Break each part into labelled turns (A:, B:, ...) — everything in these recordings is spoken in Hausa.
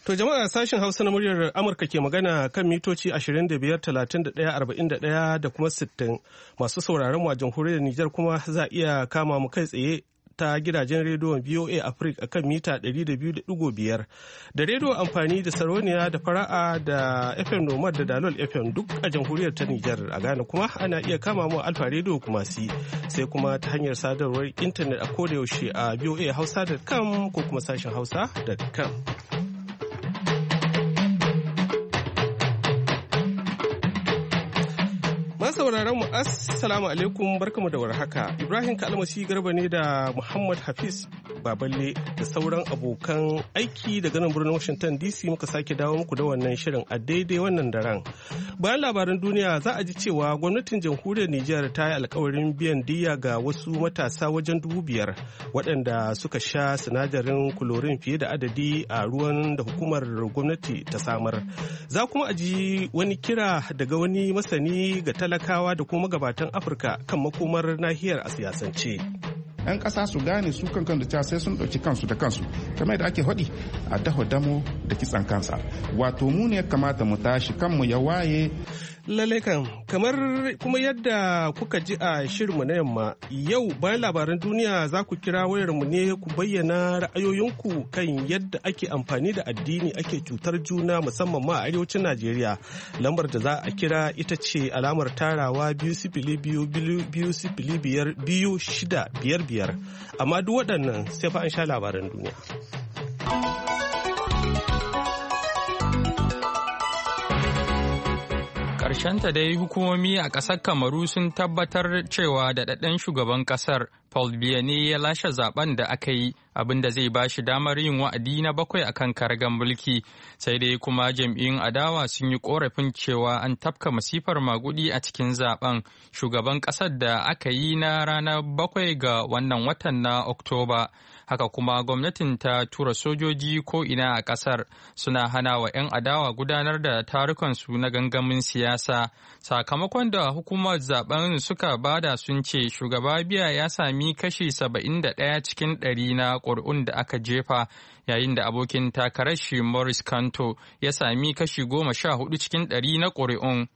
A: To jama'a sashen Hausa na muryar Amurka ke magana kan mitoci 25, 31, 41 da kuma 60. Masu sauraron mu a jamhuriyar Nijar kuma za a iya kama mu kai tsaye ta gidajen rediyon VOA Africa a kan mita 200.5 da rediyo amfani da Saroniya da Fara'a da FM Nomad da Dalol FM duk a jamhuriyar ta Nijar. A Ghana kuma ana iya kama mu Alfa rediyo kuma sai kuma ta hanyar sadarwar intanet a kodayaushe a voahausa.com ko kuma sashen hausa.com. sauraron mu assalamu alaikum barkamu da warhaka. Ibrahim Kalmasi Garba ne da Muhammad Hafiz Baballe da sauran abokan aiki daga nan birnin Washington DC muka sake dawo muku da wannan shirin a daidai wannan daren. Bayan labaran duniya za a ji cewa gwamnatin jamhuriyar Nijar ta yi alkawarin biyan diyya ga wasu matasa wajen 5,000 waɗanda suka sha sinadarin kulorin fiye da adadi a ruwan da hukumar gwamnati ta samar. Za kuma a ji wani kira daga wani masani ga talakawa da kuma gabatan Afirka kan makomar nahiyar a siyasance.
B: 'Yan ƙasa su gane su kankan da sai sun ɗauki kansu da kansu kamar da ake haɗi a daho damo da kitsan kansa, wato mu ne kamata mu tashi kanmu ya waye.
A: Lallai kan kamar kuma yadda kuka ji a shirinmu na yamma yau bayan labaran duniya za ku kira wayarmu ne ku bayyana ra'ayoyinku kan yadda ake amfani da addini ake cutar juna musamman ma a arewacin Najeriya. Lambar da za a kira ita ce alamar tarawa 2-0-2-5-5 amma duk waɗannan sai fa an sha labaran duniya.
C: ta dai hukumomi a ƙasar Kamaru sun tabbatar cewa daɗaɗɗen shugaban ƙasar Paul Biya ne ya lashe zaben da aka yi, abin da zai ba shi damar yin wa'adi na 7 akan karagan mulki. Sai dai kuma jam'iyyun adawa sun yi korafin cewa an tafka masifar magudi a cikin zaben shugaban ƙasar da aka yi na ranar 7 ga wannan watan na Oktoba. Haka kuma gwamnatin ta tura sojoji ko ina a ƙasar suna hana wa 'yan adawa gudanar da tarukansu na gangamin siyasa. Sakamakon da hukumar zaben suka bada sun ce shugaba Biya ya sami kashi 71 cikin 100 na ƙuri'un da aka jefa, yayin da abokin takarar shi Maurice Kanto ya sami kashi 14 cikin 100 na ƙuri'un.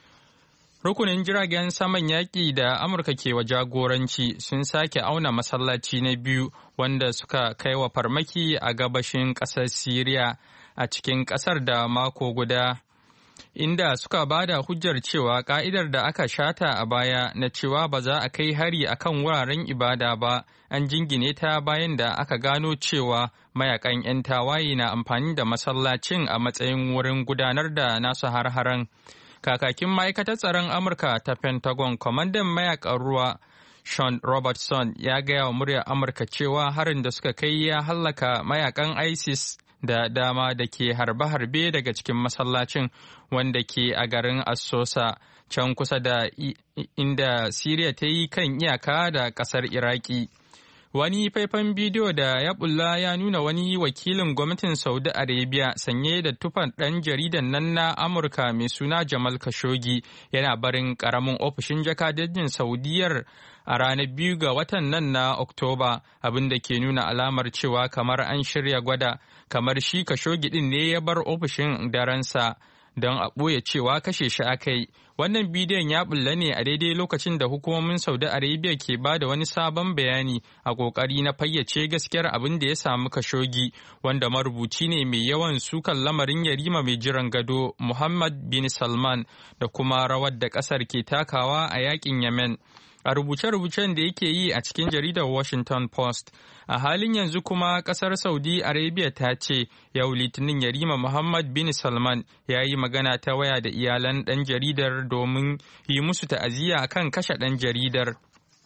C: Rukunin jiragen saman yaƙi da Amurka ke wa jagoranci sun sake auna masallaci na biyu wanda suka kai wa farmaki a gabashin ƙasar Siriya a cikin ƙasar da mako guda, inda suka ba da hujjar cewa ƙa'idar da aka shata a baya na cewa ba za a kai hari akan wuraren ibada ba an jingine ta bayan da aka gano cewa mayakan 'yan tawaye na amfani da masallacin a matsayin wurin gudanar da nasu har-haren. Kakakin ma'aikatar tsaron Amurka ta Pentagon, kwamandan mayakan ruwa Sean Robertson ya gaya wa muryar Amurka cewa harin da suka kai ya hallaka mayakan ISIS da dama da ke harbe-harbe daga cikin masallacin wanda ke a garin Assosa, can kusa da inda Siriya ta yi kan iyaka da ƙasar Iraki. Wani faifan bidiyo da ya bulla ya nuna wani wakilin gwamnatin Saudi Arabia sanye da tufan ɗan jaridan nan na Amurka mai suna Jamal Khashoggi yana barin ƙaramin ofishin jakadancin Saudiyar a ranar 2 ga watan nan na Oktoba, abin da ke nuna alamar cewa kamar an shirya gwada kamar shi Khashoggi ɗin ne ya bar ofishin daransa don a ɓoye cewa kashe shi aka yi. Wannan bidiyon ya bulla ne a daidai lokacin da hukumomin Saudi Arabia ke ba da wani sabon bayani a ƙoƙari na fayyace gaskiyar abin da ya samu Khashoggi, wanda marubuci ne mai yawan sukan lamarin yarima mai jiran gado Muhammad bin Salman da kuma rawar da ƙasar ke takawa a yaƙin Yemen. A rubuce-rubucen da yake yi a cikin jaridar Washington Post, a halin yanzu kuma kasar Saudi Arabia ta ce yau Litinin Yarima Muhammad bin Salman ya yi magana ta waya da iyalan ɗan jaridar domin yi musu ta'aziyya kan kashe ɗan jaridar.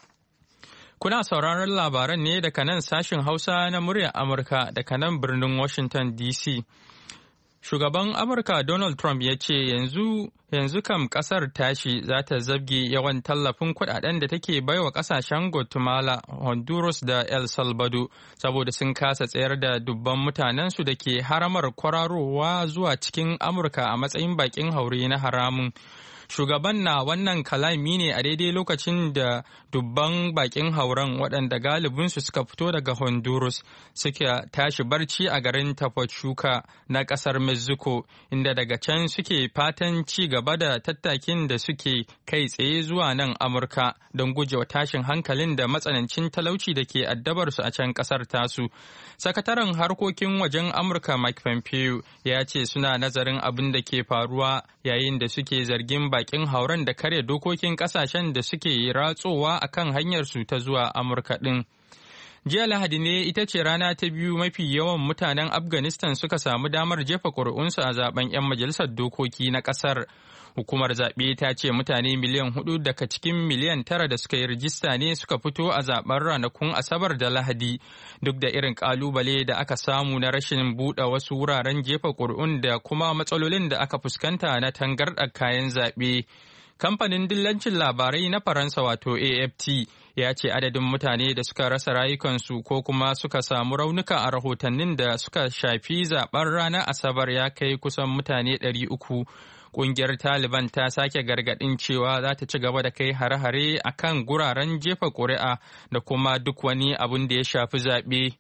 C: Kuna sauraron labaran ne daga nan sashin Hausa na muryar Amurka daga nan birnin Washington DC. Shugaban Amurka Donald Trump ya ce yanzu kam kasar tashi za ta zabge yawan tallafin kudaden da take baiwa kasashen Guatemala, Honduras da El Salvador saboda sun kasa tsayar da dubban mutanensu da ke haramar kwararowa zuwa cikin Amurka a matsayin bakin haure na haramun. Shugaban na wannan kalami ne a daidai lokacin da dubban bakin hauren waɗanda galibinsu suka fito daga Honduras suka tashi barci a garin Tapachuca na ƙasar Mexico, inda daga can suke fatan ci gaba da tattakin da suke kai tsaye zuwa nan Amurka don gujewa tashin hankalin da matsanancin talauci da ke addabarsu a can ƙasar tasu. Sakataren harkokin wajen Amurka Mike Pompeo ya ce suna nazarin abin da ke faruwa yayin da suke zargin bakin hauren da karya dokokin kasashen da suke ratsowa a kan hanyarsu ta zuwa Amurka ɗin. Jiya Lahadi ne ita ce rana ta biyu mafi yawan mutanen Afghanistan suka samu damar jefa ƙuri'unsu a zaben 'yan majalisar dokoki na ƙasar. Hukumar zaɓe ta ce mutane miliyan 4 daga cikin miliyan 9 da suka yi rijista ne suka fito a zaben ranakun Asabar da Lahadi, duk da irin ƙalubale da aka samu na rashin buɗe wasu wuraren jefa ƙuri'un da kuma matsalolin da aka fuskanta na tangarɗar kayan zaɓe. Kamfanin dillancin labarai na Faransa wato AFT ya ce adadin mutane da suka rasa rayukansu ko kuma suka samu raunuka a rahotannin da suka shafi zaben ranar Asabar ya kai kusan mutane 300. Ƙungiyar Taliban ta sake gargaɗin cewa za ta ci gaba da kai hare-hare a kan guraren jefa ƙuri'a da kuma duk wani abin da ya shafi zaɓe.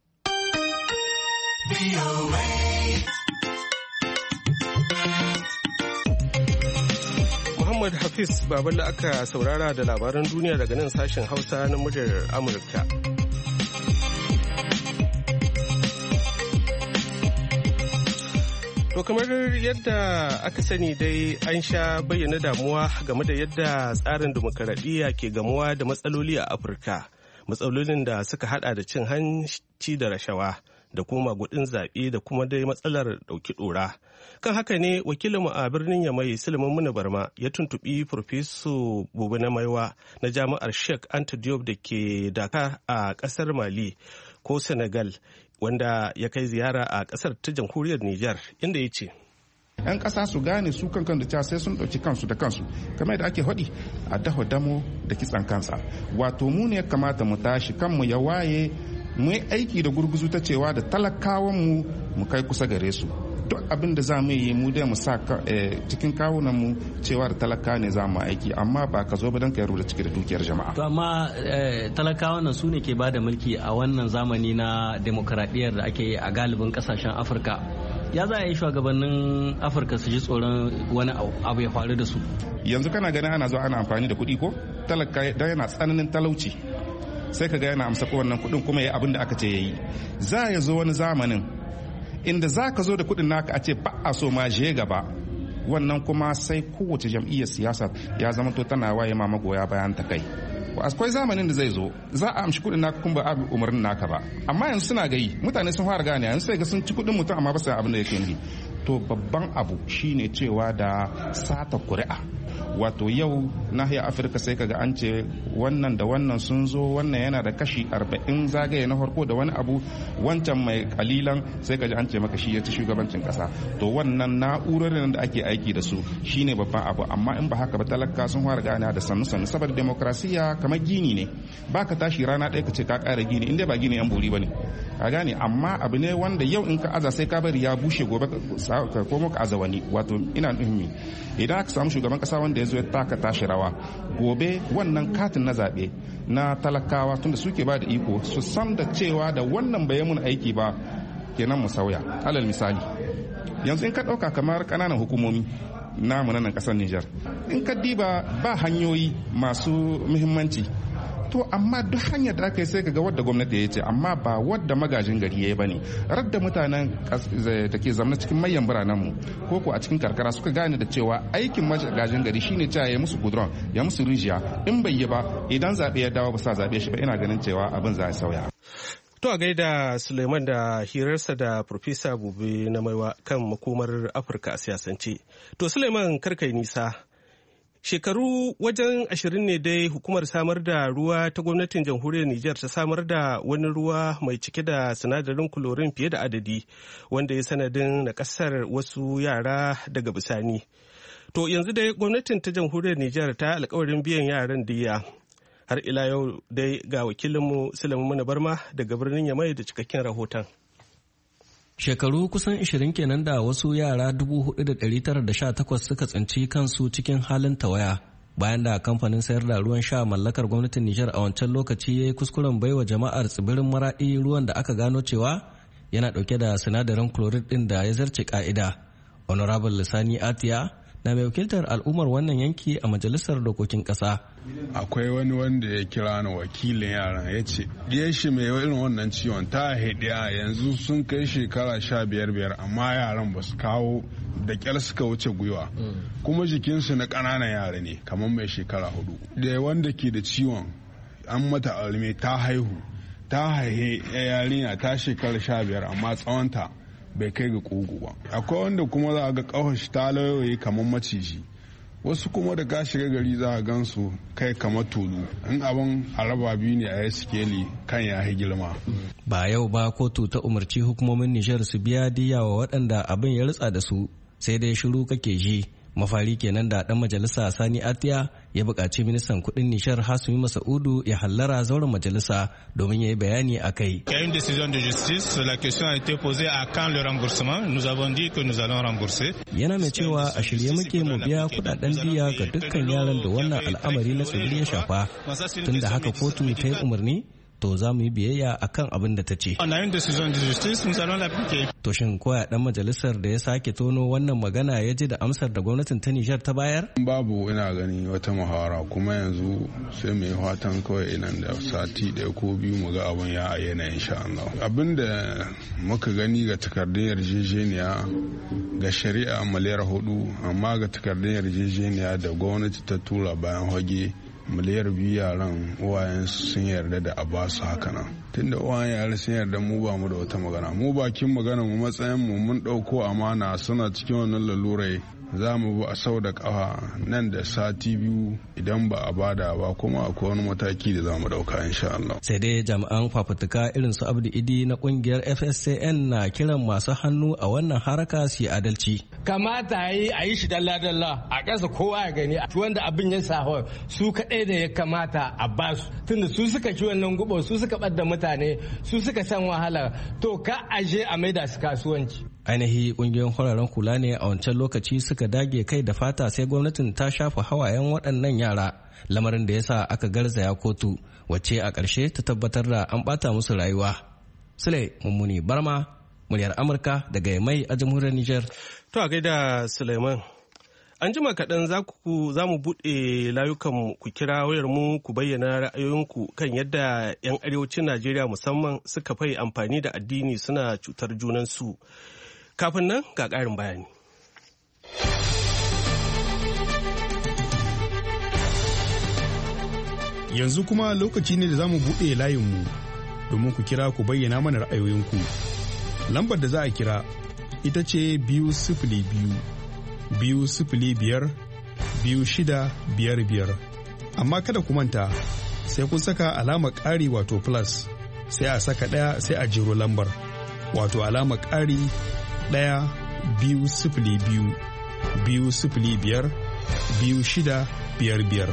A: Muhammad Hafiz Baballa aka saurara da labaran duniya daga nan sashen Hausa na muryar Amurka. To kamar yadda aka sani dai an sha bayyana damuwa game da yadda tsarin demokaradiyya ke gamuwa da matsaloli a Afirka. Matsalolin da suka hada da cin hanci da rashawa da kuma magudin zaɓe da kuma dai matsalar ɗauki ɗora. Kan haka ne wakilinmu a birnin Yamai Sulaiman Muna Barma ya tuntuɓi Farfeso Bubu na Maiwa na Jami'ar Sheikh Anta Diop da ke Dakar a ƙasar Mali ko Senegal, wanda ya kai ziyara a ƙasar ta jamhuriyar Nijar, inda ya ce
B: 'yan ƙasa su gane su kankan da sai sun ɗauki kansu da kansu kamar da ake faɗi a daho damo da kitsan kansa. Wato mu ne kamata mu tashi kanmu ya waye mu yi aiki da gurguzu ta cewa da talakawan mu kai kusa gare su. Duk abin da za mu yi mu dai mu sa cikin kawunan mu cewa da talaka ne za mu aiki, amma ba ka zo ba don ka yaro da ciki da dukiyar jama'a.
D: To amma talakawan nan su ne ke bada mulki a wannan zamani na demokaradiyyar da ake yi a galibin kasashen Afirka. Ya za a yi shugabannin Afirka su ji tsoron wani abu ya faru da su?
B: Yanzu kana ganin ana zo ana amfani da kuɗi ko? Talaka dan yana tsananin talauci sai ka ga yana amsa wannan kuɗin kuma ya abin da aka ce ya yi. Za ya zo wani zamanin inda za ka zo da kuɗin naka a ce ba a so ma je gaba, wannan kuma sai kowace jam'iyyar siyasa ya zama to tana waye ma magoya bayan ta kai. Akwai zamanin da zai zo za a amshi kuɗin naka kuma ba a umarnin naka ba, amma yanzu suna gayi mutane sun fara gane yanzu sai ga sun ci kuɗin mutum amma ba su abin da yake nufi. To babban abu shine cewa da sata kuri'a. Wato yau nahiyar Afirka sai kaga an ce wannan da wannan sun zo, wannan yana da kashi 40 zagaye na farko da wani abu, wancan mai kalilan sai kaji an ce maka shi ya ci shugabancin kasa. To wannan na'urorin da ake aiki da su shine babban abu, amma in ba haka ba talaka sun fara gane da sannu saboda demokrasiya kamar gini ne, baka tashi rana ɗaya ka ce ka ƙara gini inda ba gini yan bori bane, ka gane. Amma abu ne wanda yau in ka aza sai ka bari ya bushe, gobe ka komo ka aza wani. Wato ina nufin idan aka samu shugaban kasa wanda ya zo ya taka tashi rawa, gobe wannan katin na zaɓe na talakawa tunda suke ba da iko su san da cewa da wannan bai mun aiki ba kenan mu sauya. Alal misali yanzu in ka ɗauka kamar ƙananan hukumomi namu nan ƙasar Nijar, in ka diba ba hanyoyi masu muhimmanci, to amma duk hanyar da aka yi sai kaga wadda gwamnati ya ce, amma ba wadda magajin gari ya yi bane. Radda mutanen da ke zama cikin manyan biranen mu ko ko a cikin karkara suka gane da cewa aikin magajin gari shine cewa ya musu gudron, ya musu rijiya, in bai yi ba idan zabe ya dawo ba sa zabe shi ba, ina ganin cewa abin za ya sauya.
A: To a gaida Suleiman da hirarsa da Profesa Bube na Maiwa kan makomar Afirka a siyasance. To Suleiman karkai nisa. Shekaru wajen 20 ne dai hukumar samar da ruwa ta gwamnatin jamhuriyar Nijar ta samar da wani ruwa mai cike da sinadarin kulorin fiye da adadi, wanda ya sanadin na kasar wasu yara daga bisani. To yanzu dai gwamnatin ta jamhuriyar Nijar ta alkawarin biyan yaran diya. Har ila yau dai ga wakilinmu Sulaiman Muna Barma daga birnin Yamai da cikakken rahoton.
D: Shekaru kusan 20 kenan da wasu yara 4,918 suka tsinci kansu cikin halin tawaya bayan da kamfanin sayar da ruwan sha mallakar gwamnatin Nijar a wancan lokaci ya yi kuskuren baiwa jama'ar tsibirin Maraɗi ruwan da aka gano cewa yana ɗauke da sinadarin chloride ɗin da ya zarce ƙa'ida. Honorable Lissani Atiya na mai wakiltar al'ummar wannan yanki a majalisar dokokin ƙasa.
E: Akwai wani wanda ya kira ni wakilin yaran ya ce ɗiyar shi mai irin wannan ciwon ta haidiya yanzu sun kai shekara 15 amma yaran ba su kawo da kyar suka wuce gwiwa kuma jikinsu na ƙananan yara ne kamar mai shekara 4 da wanda ke da ciwon an mata alme ta haihu ta haihe yarinya ta shekara 15 amma tsawonta bai kai ga ƙugu ba. Akwai wanda kuma za a ga ƙawar shi ta lauyoyi kamar maciji, wasu kuma da ka shiga gari za a gansu kai kamar tulu. In abin araba biyu ne a yi sikeli kan ya yi girma.
D: Ba yau ba kotu ta umarci hukumomin Nijar su biya diya wa waɗanda abin ya ritsa da su, sai dai shiru kake ji. Mafari kenan da ɗan majalisa Sani Atiya ya buƙaci ministan kuɗin Nishar Hasumi Masa'udu ya hallara zauren majalisa domin ya yi bayani a kai.
F: Il y a une décision de justice, la question a été posée à quand le remboursement. Nous avons dit que nous allons rembourser.
D: Yana mai cewa a shirye muke mu biya kuɗaɗen diya ga dukkan yaran da wannan al'amari na tsibiri ya shafa. Tunda haka kotu ta yi umarni, to za mu yi biyayya akan abin da ta ce. To shin koya dan majalisar da ya sake tono wannan magana ya ji da amsar da gwamnatin ta Nijar ta bayar?
E: Babu, ina gani wata muhawara kuma yanzu sai mai fatan kawai inan da sati 1 ko 2 mu ga abin ya ayyana insha Allah. Abin da muka gani ga takardun yarjejeniya ga shari'a miliyar 4 amma ga takardun yarjejeniya da gwamnati ta tura bayan hoge miliyar 2 yaran uwayen sun yarda da a basu haka nan. Tunda uwayen yaran sun yarda mu ba mu da wata magana, mu bakin magana mu matsayin mu mun dauko amana suna cikin wannan lalurai za mu bi a sau da kafa nan da sati 2 idan ba a bada ba kuma akwai wani mataki da za mu dauka insha Allah.
D: Sai dai jami'an fafutuka irin su Abdu Idi na kungiyar FSCN na kiran masu hannu a wannan haraka su yi adalci.
G: Kamata a yi shi dalla-dalla a ƙasa kowa ya gani wanda abin ya saho su kaɗai da ya kamata a basu tunda su suka ci wannan gubo su suka ɓadda mutane su suka san wahala to ka aje a maida su kasuwanci.
D: Ainihi kungiyoyin fararen kula ne a wancan lokaci suka dage kai da fata sai gwamnatin ta shafa hawayen waɗannan yara lamarin da ya sa aka garzaya kotu wacce a ƙarshe ta tabbatar da an ɓata musu rayuwa. Sule Mummuni Barma, muryar Amurka daga Yamai a jamhuriyar Nijar.
A: To a gaida Suleiman. An jima kaɗan za mu buɗe layukan ku kira wayar mu ku bayyana ra'ayoyinku kan yadda 'yan arewacin Najeriya musamman suka fai amfani da addini suna cutar junansu. Kafin nan ga ƙarin bayani.
H: Yanzu kuma lokaci ne da za mu buɗe layinmu domin ku kira ku bayyana mana ra'ayoyinku. Lambar da za a kira ita ce 202 205 2655. Amma kada ku manta sai kun saka alamar ƙari wato plus sai a saka ɗaya sai a jero lambar wato alamar ƙari 1-2-0-2 2-0-5 2-6-5-5.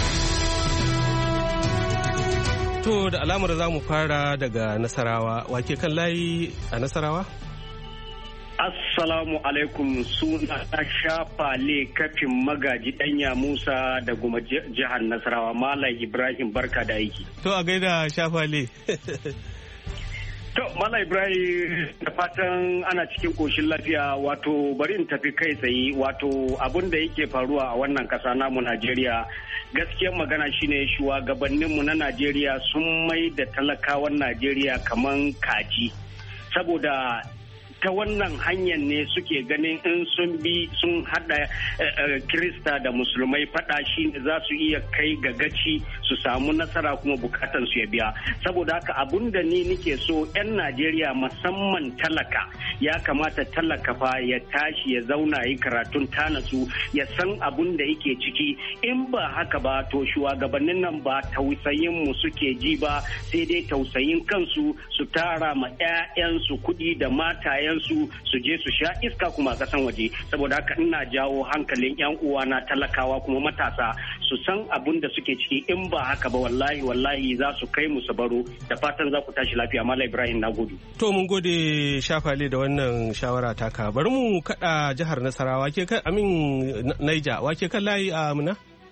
A: To da alamar za mu fara daga Nasarawa. Wake kan layi a Nasarawa?
I: Assalamu alaikum, suna Shafale kafin magaji Danya Musa da kuma jihar Nasarawa. Malam Ibrahim barka da aiki.
A: To a gaida Shafale.
I: To Malam Ibrahim da fatan ana cikin koshin lafiya, wato bari in tafi kai tsaye, wato abin da yake faruwa a wannan kasa namu Najeriya. Gaskiyar magana shine shugabanninmu na Najeriya sun mai da talakawan Najeriya kaman kaji, saboda ta wannan hanyar ne suke ganin in sun bi sun hada Kirista da Musulmai fada shi za su iya kai ga gaci su samu nasara kuma bukatan su ya biya. Saboda haka abun da ni nike so 'yan Najeriya musamman talaka ya kamata talaka fa ya tashi ya zauna yi karatun tanatsu ya san abun da yake ciki. In ba haka ba to shugabannin nan ba tausayin mu suke ji ba, sai dai tausayin kansu su tara ma 'ya'yansu kuɗi da mataye iyayensu su je su sha iska kuma a kasan waje. Saboda haka ina jawo hankalin yan uwa na talakawa kuma matasa su san abin da suke ciki, in ba haka ba wallahi za su kai mu su baro. Da fatan za ku tashi lafiya. Malam Ibrahim, na gode.
A: To mun gode Shafale da wannan shawara taka. Bari mu kada jihar Nasarawa ke kan Naija wake kan layi a Amina.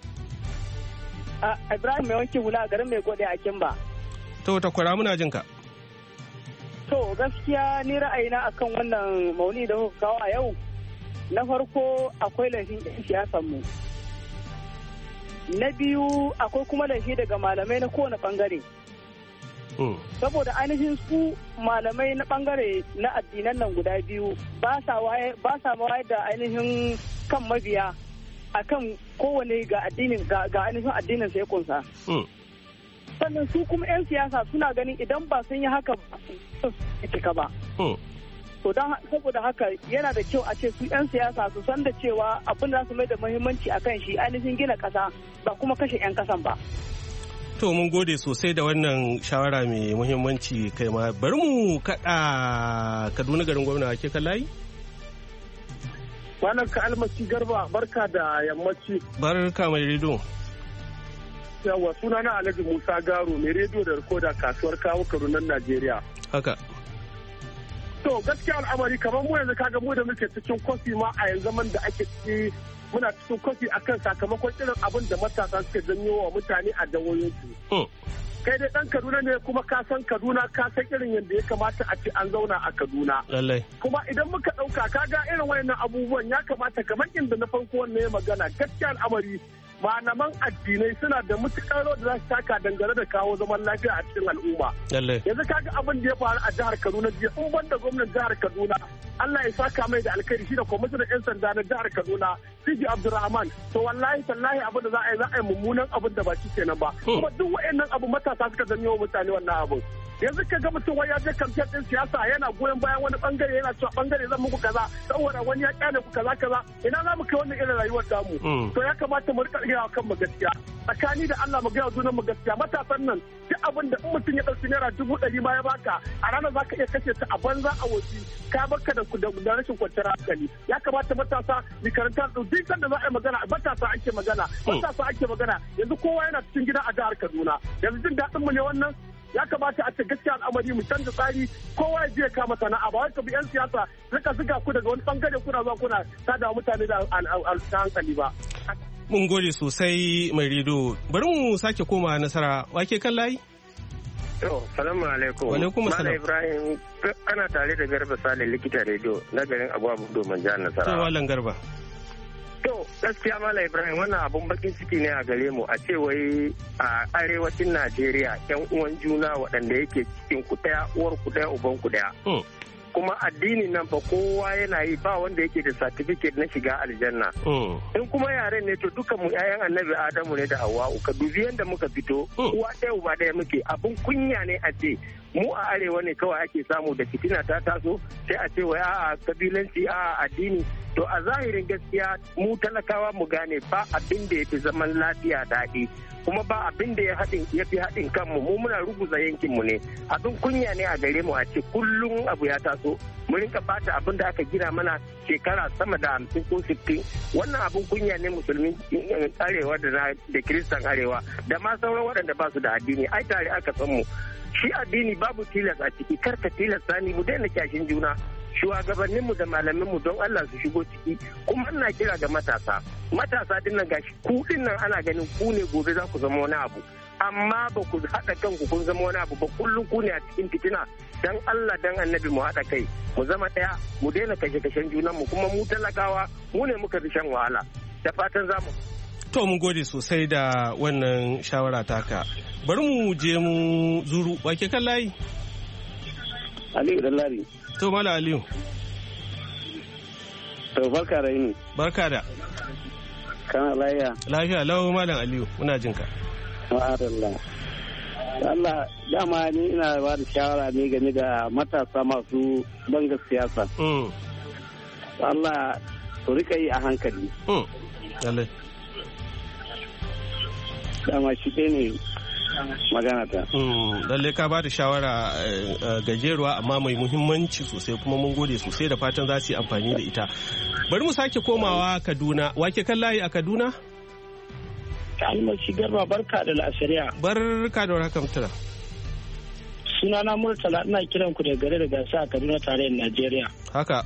J: Ibrahim mai wanke hula a garin mai gode a Kimba.
A: To ta kwara muna jinka.
J: To gaskiya ni ra'ayina akan wannan mauni da kuka kawo a yau. Na farko akwai laifin 'yan siyasanmu. Na biyu akwai kuma laifi daga malamai na kowane bangare. Saboda ainihin su malamai na bangare na addinan nan guda biyu ba sa wayar da ainihin kan mabiya akan kowane ga ainihin addinin sa ya kunsa. Sannan su kuma 'yan siyasa suna ganin idan ba sun yi haka ba su cika ba. To don saboda haka yana da kyau a ce su 'yan siyasa su san da cewa abin da su mai da muhimmanci akan shi ainihin gina ƙasa ba kuma kashe 'yan ƙasan ba.
A: To mun gode sosai da wannan shawara mai muhimmanci kai ma. Bari mu kaɗa Kaduna garin gwamna ke kan layi.
K: Malam ka almasi Garba, barka da yammaci.
A: Barka mai rido.
K: Yawa suna na Alhaji Musa Garo mai rediyo da rikoda kasuwar kawo Kaduna Najeriya.
A: Haka.
K: To gaskiya al'amari kamar mu yanzu kaga mu da muke cikin kofi ma a yanzu man da ake ciki muna cikin kofi akan sakamakon irin abin da matasa suke janyo wa mutane a jawoyinsu. Kai dai dan Kaduna ne kuma ka san Kaduna ka san irin yadda ya kamata a ce an zauna a Kaduna.
A: Lallai.
K: Kuma idan muka ɗauka kaga irin wayannan abubuwan ya kamata kamar inda na farko wannan ya magana gaskiya al'amari malaman addinai suna da mutukar rawar da za su taka dangane da kawo zaman lafiya a cikin al'umma. Yanzu kaga abin da ya faru a jihar Kaduna jiya in banda gwamnan jihar Kaduna Allah ya saka mai da alkhairi shi da kwamishinan 'yan sanda na jihar Kaduna Sidi Abdulrahman to wallahi tallahi abin da za a yi mummunan abin da ba shi kenan ba. Kuma duk wayannan abu matasa suka janyo wa mutane wannan abin. Yanzu ka ga mutum wai ya je kamfen din siyasa yana goyon bayan wani bangare yana cewa bangare zan muku kaza saboda wani ya kyale ku kaza ina za mu kai wannan irin rayuwar damu to ya kamata mu rika gaya kan mu gaskiya tsakani da Allah mu gaya junan mu gaskiya matasan nan duk abin da in mutum ya dauki naira 100,000 ma ya baka a ranar zaka iya kashe ta a banza a wofi ka baka da rashin kwanciyar hankali ya kamata matasa ni karanta duk sanda za a yi magana matasa ake magana yanzu kowa yana cikin gida a jihar Kaduna yanzu jin daɗin mu ne wannan ya kamata a ce gaskiya al'amari mu canza tsari kowa ya je ya kama sana'a ba wai ka bi 'yan siyasa rika zuga ku daga wani bangare kuna zuwa kuna tada mutane da hankali ba.
A: Mun gode sosai mai rido. Bari mu sake koma Nasara wake kan layi.
L: To, salamu alaikum.
A: Wa alaikum salam.
L: Malam Ibrahim kana tare da Garba Sale likita rediyo na garin Agwabu Domin jihar Nasara.
A: To, Wallan Garba.
L: To gaskiya Malam Ibrahim wannan abun bakin ciki ne a gare mu a ce wai a arewacin Najeriya yan uwan juna waɗanda yake cikin ku ɗaya uwar ku ɗaya uban ku ɗaya. Kuma addinin nan fa kowa yana yi ba wanda yake da certificate na shiga aljanna. In kuma yaren ne to dukan mu ƴaƴan Annabi Adamu ne da Hawwa'u ka dubi yanda muka fito uwa ɗaya uba ɗaya muke abun kunya ne a ce mu a arewa ne kawai ake samu da fitina ta taso sai a ce wai a'a kabilanci a'a addini to a zahirin gaskiya mu talakawa mu gane ba abin da yafi zaman lafiya daɗi kuma ba abin da ya fi haɗin kanmu mu muna ruguza yankinmu ne abin kunya ne a gare mu a ce kullum abu ya taso mu rinka bata abin da aka gina mana shekara sama da 50 ko 60 wannan abin kunya ne musulmin arewa da kiristan arewa da ma sauran waɗanda ba su da addini ai tare aka san mu shi addini babu tilas a ciki karka tilasta ni mu daina kyashin juna shugabanninmu da malaminmu don Allah su shigo ciki kuma ina kira ga matasa din nan gashi ku din nan ana ganin ku ne gobe za ku zama wani abu amma ba ku haɗa kanku kun zama wani abu ba kullum ku ne a cikin fitina dan Allah dan annabi mu haɗa kai mu zama ɗaya mu daina kashe-kashen junanmu kuma mu talakawa mu ne muka fi shan wahala da fatan zamu
A: to mun gode sosai da wannan shawara taka bari mu je mu zuru wake kan layi
M: Aliyu Dallari.
A: To Mala Aliyu.
M: To barka da yini.
A: Barka da.
M: Kana lafiya?
A: Lafiya lau Malam Aliyu muna jin ka.
M: Ma'adallah. Allah dama ni ina ba da shawara ne game da matasa masu bangar siyasa. Allah su rika yi a hankali.
A: Lallai.
M: Dama shi ɗaya ne magana ta.
A: Lalle ka ba da shawara gajeruwa amma mai muhimmanci sosai kuma mun gode sosai da fatan za su yi amfani da ita. Bari mu sake komawa Kaduna. Wake kan layi a Kaduna?
M: Almasi Garba barka da lasariya.
A: Barka da warhaka mutala.
M: Sunana Murtala ina kiran ku da gare da gasa a Kaduna tarayyar Najeriya.
A: Haka.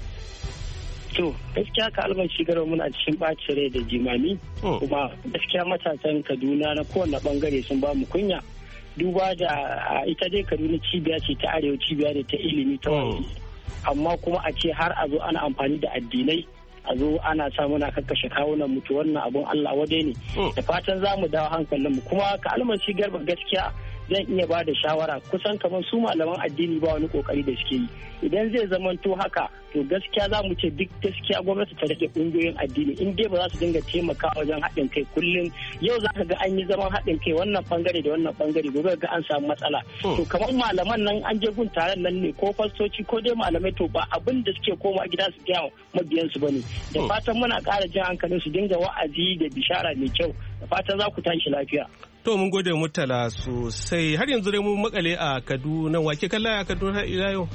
M: To gaskiya ka albashi Garba muna cikin ɓacin rai da jimami. Kuma gaskiya matasan Kaduna na kowane bangare sun ba mu kunya. Duba da ita dai Kaduna cibiya ce ta arewa, cibiya ne ta ilimi ta wani. Amma kuma a ce har a zo ana amfani da addinai. A zo ana sa muna kakkashe kawunan mutu wannan abun Allah wadai ne. Da fatan za mu dawo hankalinmu kuma ka albashi Garba gaskiya zan iya ba da shawara kusan kamar su malaman addini ba wani kokari da suke yi idan zai zamanto haka to gaskiya za mu ce duk gaskiya gwamnati ta rage kungiyoyin addini in dai ba za su dinga taimaka wajen haɗin kai kullum yau za ka ga an yi zaman haɗin kai wannan bangare da wannan bangare gobe ga an samu matsala to kamar malaman nan an je gun taron nan ne ko fastoci ko dai malamai to ba abin da suke koma gida su gaya mabiyan su bane da fatan muna ƙara jin hankalin su dinga wa'azi da bishara mai kyau da fatan za ku tashi lafiya.
A: To mun gode Murtala sosai har yanzu dai mun makale a Kaduna wake kalla a Kaduna ila yau.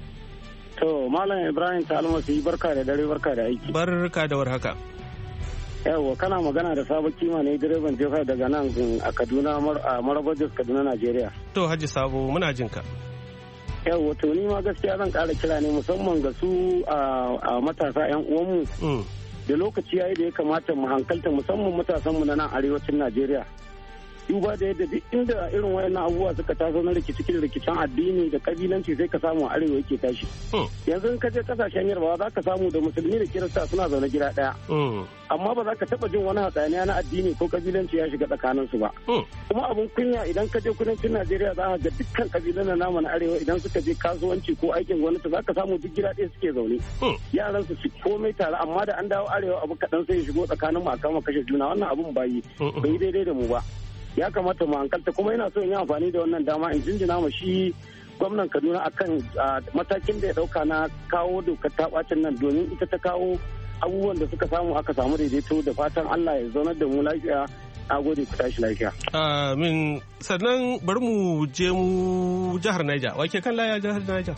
M: To Malam Ibrahim Talmasi barka da dare barka da aiki.
A: Barka da warhaka.
M: Yawwa kana magana da Sabo Kima ne direban jefa daga nan a Kaduna a Marabajos Kaduna Najeriya.
A: To Haji Sabo muna jin ka.
M: Yawwa to ni ma gaskiya zan ƙara kira ne musamman ga su a matasa 'yan uwanmu. Da lokaci yayi da ya kamata mu hankalta musamman matasanmu na nan arewacin Najeriya. Duba da yadda duk inda irin wayannan abubuwa suka taso na rikicin addini da kabilanci sai ka samu arewa yake tashi. Yanzu in ka je kasashen yarbawa za ka samu da musulmi da kirista suna zaune gida daya. Amma ba za ka taba jin wani hatsaniya na addini ko kabilanci ya shiga tsakanin su ba. Kuma abun kunya idan ka je kudancin Najeriya za ka ga dukkan kabilan na namu na arewa idan suka je kasuwanci ko aikin gwamnati za ka samu duk gida ɗaya suke zaune. Yaran su komai tare amma da an dawo arewa abu kaɗan sai ya shigo tsakanin mu a kama kashe juna wannan abun bai yi daidai da mu ba. Ya kamata mu hankalta kuma ina so in yi amfani da wannan dama in jinjina ma shi gwamnan Kaduna akan matakin da ya dauka na kawo dokar ta bacin nan domin ita ta kawo abubuwan da suka samu aka samu daidaito da fatan Allah ya zaunar da mu lafiya a gode ku tashi lafiya.
A: Amin sannan bari mu je mu jihar Niger wake kan laya jihar Niger.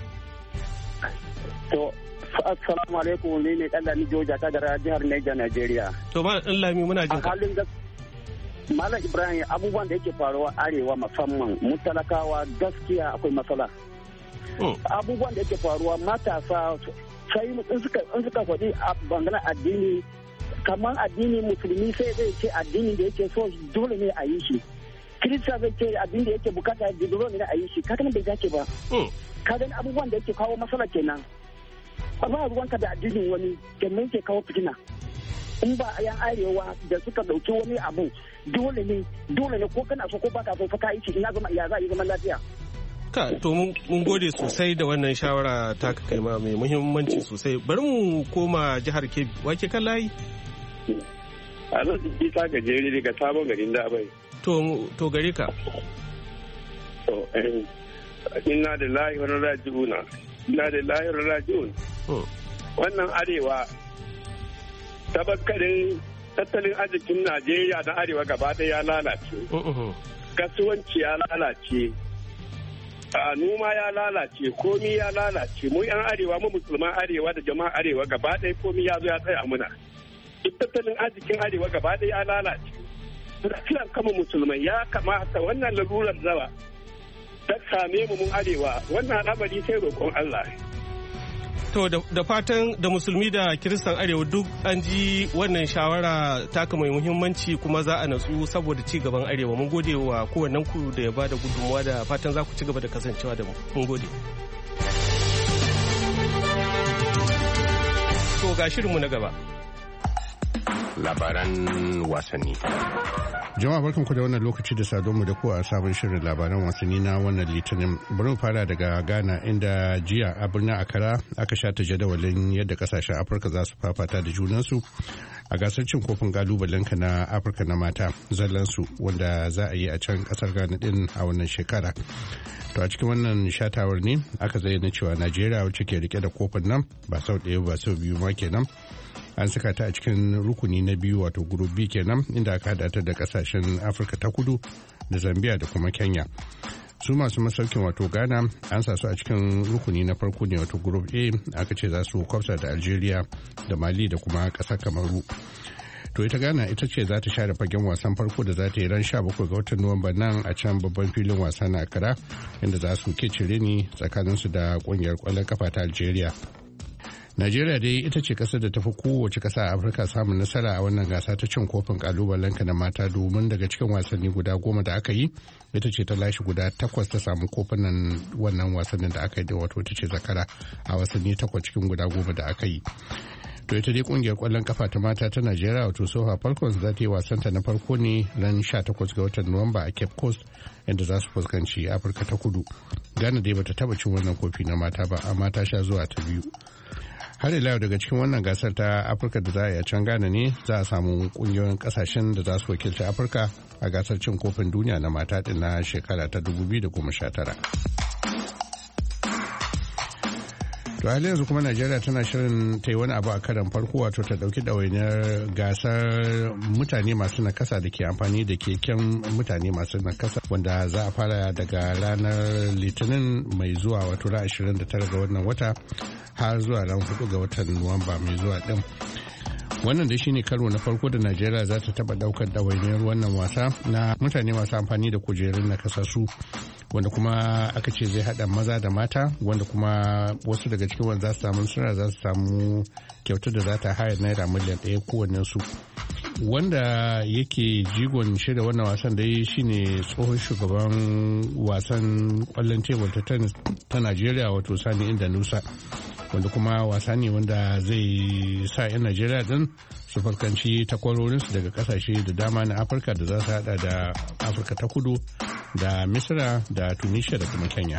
M: To assalamu alaikum ne Dallami Joja ta da jihar Niger Nigeria.
A: To ma Dallami muna jin ka.
M: Malam Ibrahim abubuwan da yake faruwa arewa musamman mu talakawa gaskiya akwai matsala. Abubuwan da yake faruwa matasa sai in suka faɗi a bangaren addini kamar addini musulmi sai zai ce addini da yake so dole ne a yi shi. Kirista zai ce addini da yake bukata dole ne a yi shi. Kakan bai dace ba. Kagan abubuwan da yake kawo matsala kenan. Amma ruwanka da addinin wani kenan ke kawo fitina. In ba a yan arewa da suka dauki wani abu dole ne ko kana so ko baka so fa ka yi shi ina zama ya za yi zaman lafiya.
A: To mun gode sosai da wannan shawara ta kai ma mai muhimmanci sosai bari mu koma jihar Kebbi wake kan layi.
L: A nan ta gajere daga sabon garin da bai.
A: To gare ka.
L: To inna da lahi wa raji'una inna da lahi wa raji'un. Wannan arewa tabakarin tattalin arzikin Najeriya na arewa gaba ɗaya ya lalace. Kasuwanci ya lalace. Noma ya lalace, komi ya lalace. Mu 'yan arewa, mu musulman arewa da jama'a arewa gaba ɗaya komi ya zo ya tsaya muna. Duk tattalin arzikin arewa gaba ɗaya ya lalace. Kiran kama musulmai ya kamata wannan lalurar zawa ta same mu mun arewa wannan al'amari sai roƙon Allah.
A: To da fatan da musulmi da kiristan arewa duk an ji wannan shawara taka mai muhimmanci kuma za a natsu saboda ci gaban arewa mun gode wa kowannen ku da ya bada gudunmuwa da fatan za ku ci gaba da kasancewa da mu mun gode. To ga shirinmu na gaba.
N: Labaran wasanni.
O: Jama'a barkanku da wannan lokaci da sadonmu da ku a sabon shirin labaran wasanni na wannan litinin. Bari mu fara daga Ghana inda jiya a birnin Accra aka shata jadawalin yadda kasashen Afirka za su fafata da junansu a gasar cin kofin kalubalenka na Afirka na mata zallansu wanda za a yi a can kasar Ghana din a wannan shekara. To a cikin wannan shatawar ne aka zayyana cewa Najeriya wacce ke rike da kofin nan ba sau ɗaya ba sau biyu ma kenan. An saka ta a cikin rukuni na biyu wato group B kenan inda aka hada ta da kasashen Afirka ta kudu da Zambia da kuma Kenya. Su masu masaukin wato Ghana an sa su a cikin rukuni na farko ne wato Group A, aka ce za su kwafsa da Algeria da Mali da kuma ƙasar Kamaru. To ita Ghana ita ce za ta share fagen wasan farko da za ta yi ran 17 ga watan Nuwamba nan a can babban filin wasa na Accra, inda za su ke cire ni tsakaninsu da ƙungiyar ƙwallon kafa ta Algeria. Najeriya dai ita ce kasar da tafi kowace kasa a Afirka samun nasara a wannan gasa ta cin kofin kalubalenka na mata, domin daga cikin wasanni guda 10 da aka yi ita ce ta lashe guda 8 ta samu kofunan wannan wasannin da aka yi, da wato ta ce zakara a wasanni 8 cikin guda 10 da aka yi. To ita dai kungiyar kwallon kafa ta mata ta Najeriya wato Sofa Falcons za ta yi wasanta na farko ne ran 18 ga watan Nuwamba a Cape Coast, inda za su fuskanci Afirka ta Kudu. Ghana dai bata taba cin wannan kofi na mata ba, amma ta sha zuwa ta biyu. Har ila yau daga cikin wannan gasar ta Afirka da za a yi a can Ghana ne za a samu kungiyoyin kasashen da za su wakilci Afirka a gasar cin kofin duniya na mata din na shekara ta 2019. To hali yanzu kuma Najeriya tana shirin ta yi wani abu a karan farko, wato ta dauki ɗawainiyar gasar mutane masu nakasa da ke amfani da keken mutane masu nakasa, wanda za a fara daga ranar Litinin mai zuwa wato ran 29 ga wannan wata har zuwa ran 4 ga watan Nuwamba mai zuwa din. Wannan da shine karo na farko da Najeriya za ta taba daukar ɗawainiyar wannan wasa na mutane masu amfani da kujerun nakasassu, wanda kuma aka ce zai hada maza da mata, wanda kuma wasu daga cikin wanda za su samu suna za su samu kyautar da za ta haya naira miliyan 1 kowannen su. Wanda yake jigon shirya wannan wasan da yi shine tsohon shugaban wasan kwallon tebur ta tennis ta Najeriya wato Sani Inda Nusa, wanda kuma wasa ne wanda zai sa 'yan Najeriya din su farkanci takwarorinsu daga kasashe da dama na Afirka da za su hada da Afirka ta Kudu da Misira da Tunisia da kuma Kenya.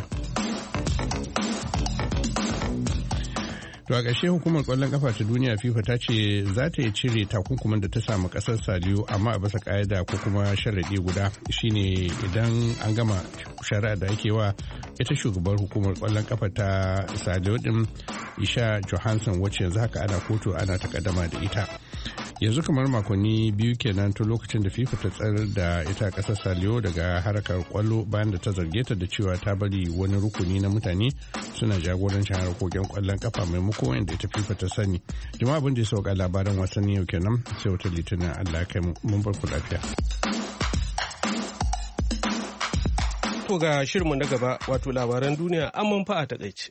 O: To a ƙarshe hukumar ƙwallon ƙafa ta duniya FIFA ta ce za ta yi cire takunkumin da ta samu ƙasar Saliyo, amma a bisa ƙa'ida ko kuma sharaɗi guda shine idan an gama shari'a da ake wa ita shugabar hukumar ƙwallon ƙafa ta Saliyo din Isha Johansson, wacce yanzu haka ana kotu ana takaddama da ita. Yanzu kamar makonni 2 kenan tun lokacin da FIFA ta tsayar da ita kasar Saliyo daga harkar kwallo bayan da ta zarge ta da cewa ta bari wani rukuni na mutane suna jagorancin harkokin kwallon kafa maimako inda ita FIFA ta sani. Jama'a abin da ya sauka labaran wasanni yau kenan, sai wata litinin Allah kai mun bar ku lafiya.
A: To ga shirinmu na gaba, wato labaran duniya an manfa a takaice.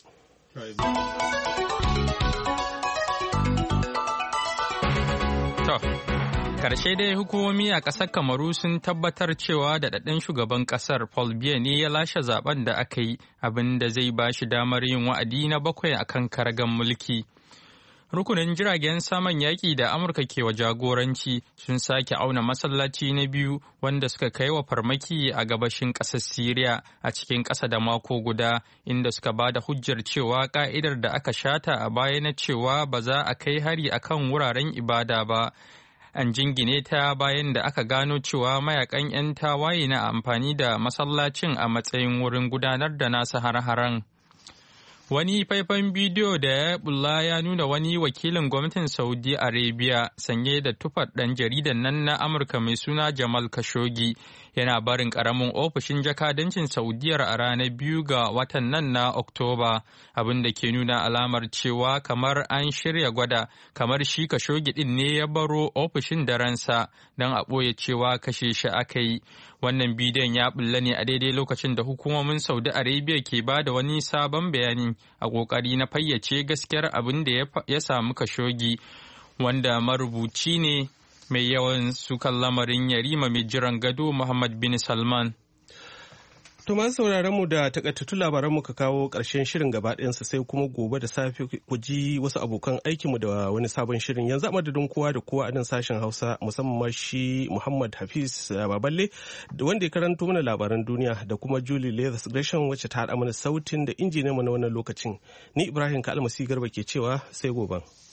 C: Karshe dai hukumomi a ƙasar Kamaru sun tabbatar cewa daɗaɗɗen shugaban ƙasar Paul Biya ne ya lashe zaben da aka yi, abin da zai ba shi damar yin wa'adi na 7 a kan karagan mulki. Rukunin jiragen saman yaƙi da Amurka ke wa jagoranci sun sake auna masallaci na biyu wanda suka kai wa farmaki a gabashin ƙasar Siriya a cikin ƙasa da mako guda, inda suka ba da hujjar cewa ƙa'idar da aka shata a baya na cewa ba za a kai hari akan wuraren ibada ba. An jingine ta bayan da aka gano cewa mayakan 'yan tawaye na amfani da masallacin a matsayin wurin gudanar da nasu har-haren. Wani faifan bidiyo da ya bulla ya nuna wani wakilin gwamnatin Saudi Arabia sanye da tufar ɗan jaridan nan na Amurka mai suna Jamal Khashoggi yana barin ƙaramin ofishin jakadancin Saudiyar a ranar 2 ga watan nan na Oktoba, abin da ke nuna alamar cewa kamar an shirya gwada kamar shi Khashoggi ɗin ne ya baro ofishin da ransa don a ɓoye cewa kashe shi aka yi. Wannan bidiyon ya bulla ne a daidai lokacin da hukumomin Saudi Arabia ke ba da wani sabon bayani a ƙoƙari na fayyace gaskiyar abin da ya samu Khashoggi, wanda marubuci ne mai yawan sukan lamarin yarima mai jiran gado Muhammad bin Salman.
A: To masu sauraron mu da takaitattu labaran mu ka kawo ƙarshen shirin gaba ɗayansa, sai kuma gobe da safe ku ji wasu abokan aikin mu da wani sabon shirin. Yanzu a madadin kowa da kowa a nan sashen Hausa, musamman ma shi Muhammad Hafiz Baballe wanda ya karanto mana labaran duniya, da kuma Julie Leathers Gresham wacce ta haɗa mana sautin da injiniyan mu na wannan lokacin. Ni Ibrahim Kalmasi Garba ke cewa sai gobe.